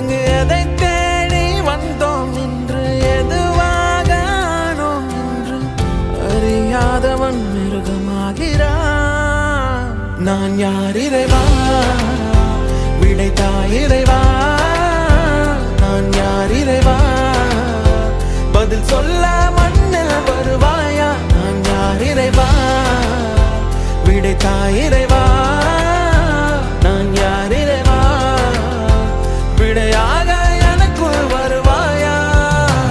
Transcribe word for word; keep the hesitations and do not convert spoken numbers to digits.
இங்கு எதை தேடி வந்தோம் என்று எதுவாக ஆனோம் என்று அறியாதவன் மிருகமாகிறான். நான் யார் இறைவா, விடைத்தாய் இறைவா. நான் யார் இறைவா, பதில் சொல்ல மண்ணில் வருவாயா. நான் யார் இறைவா, விடைத்தாய் இறைவா.